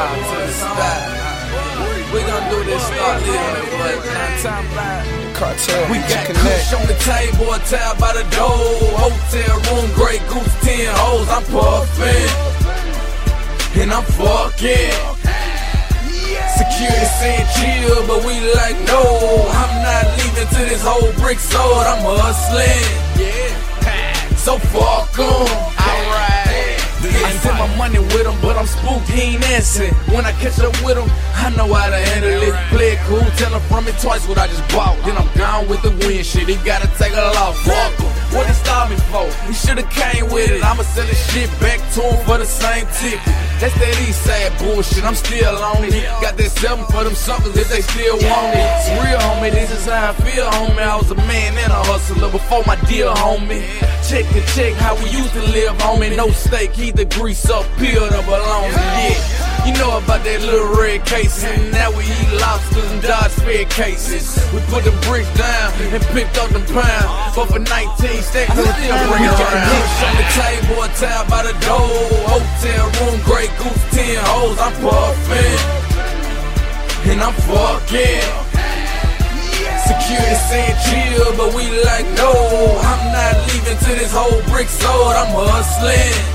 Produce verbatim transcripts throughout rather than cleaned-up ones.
hard to the style. We gon' do this, start living, but I'm talking about Cartel. we got kush on the table, a tab by the door. Hotel room, Grey Goose, ten hoes. I'm puffin' and I'm fucking. Security saying chill, but we like no. I'm not leaving to this whole brick sold. I'm hustling, yeah. So fuck 'em. Alright. I send my money with him, but I'm spooked, he ain't answering. When I catch up with him, I know how to handle it. Play it cool, tell him from me twice what I just bought. Then I'm gone with the win shit, he gotta take a loss. Fuck him, what he start me for? He should've came with it. I'ma sell this shit back to him for the same ticket. That's that east side bullshit, I'm still on it. Got that seven for them suckers if they still want it. It's real, homie, this is how I feel, homie. I was a man and a hustler before my deal, homie. Check to check how we used to live, homie. No steak, either grease up, peeled or bologna, yeah. You know about that little red case, and now we eat lobsters and dodge fed cases. We put the bricks down and picked up the pound, but for nineteen stacks, we still bring it around. Kush on the table, a tab by the door. Hotel room, Grey Goose, ten hoes. I'm puffin' and I'm fucking. Security saying chill, but we like no. I'm not leaving to this whole brick sold. I'm hustling.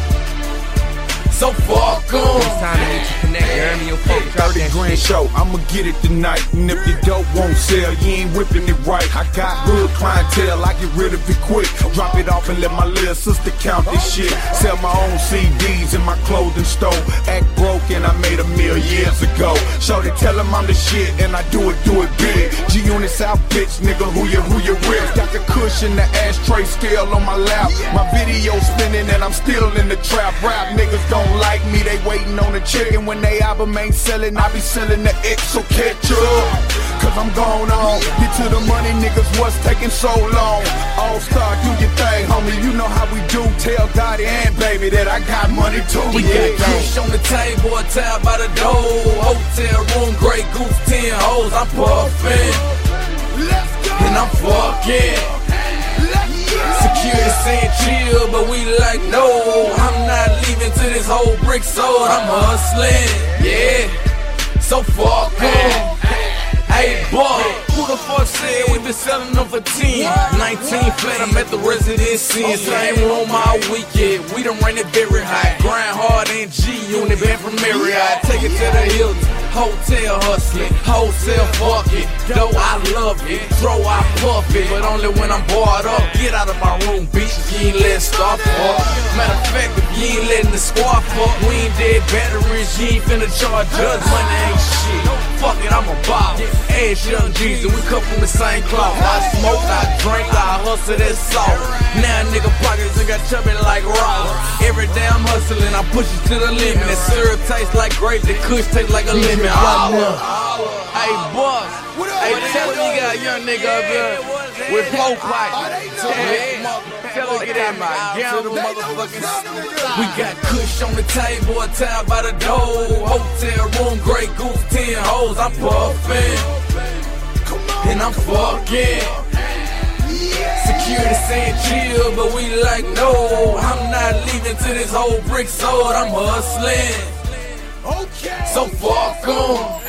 So fuck 'em. It's time to meet you connect, you heard me? Your folks drop thirty that grand shit. show, I'ma get it tonight. And if your dope won't sell, you ain't whipping it right. I got good clientele, I get rid of it quick. Drop it off and let my little sister count this shit. Sell my own C Ds in my clothing store. Act broke and I made a meal years ago. Shorty tell him I'm the shit and I do it, do it big. G-Unit South bitch, nigga, who you, who you with? Got the cushion, the ashtray scale on my lap. My video spinning and I'm still in the trap. Rap niggas don't like me, they waiting on the chicken. When they album ain't selling, I be selling the X, so catch up. Cause I'm going on, get to the money, niggas, what's taking so long? All star, do your thing, homie, you know how we do. Tell Gotti and baby that I got money too. We yeah. got kush on the table, a tab by the door. Hotel room, Grey Goose, ten hoes. I'm puffin' and I'm fucking. Security saying chill, but we like no. I'm not leaving to this whole brick sold. I'm hustling, yeah. So fuck 'em. Hey, boy, who the fuck said we been selling them for ten? nineteen flat, I'm at the residency. Same room all weekend. We done ran it very high. Grind hard and G-Unit, been from Marriott. Take it to the Hilton. Hotel hustling, wholesale fucking. Though I love it, throw I puff it, but only when I'm bored up. Get out of my room, bitch, you ain't letting stop fuck. Matter of fact, if you ain't letting the squad fuck, we ain't dead batteries, you ain't finna charge us. Money ain't shit, fuck it, I'm a ball. Ass Young Jesus, we come from the same cloth. I smoke, I drink, I hustle that salt. Now nigga pockets and got chubby like Ross. Every day I'm hustling, I push it to the limit. That syrup tastes like grape, the kush tastes like a lemon. Holla. Hey, boss. Hey, tell him you got a young nigga up here with four pipes. Tell him get in my gamble, motherfucking. We got kush on the table, a tab by the door. Hotel room, Grey Goose, ten hoes. I'm puffin' and I'm fucking. Security saying chill, but we like no. I'm not leaving to this whole brick sold. I'm hustling. So fuck 'em.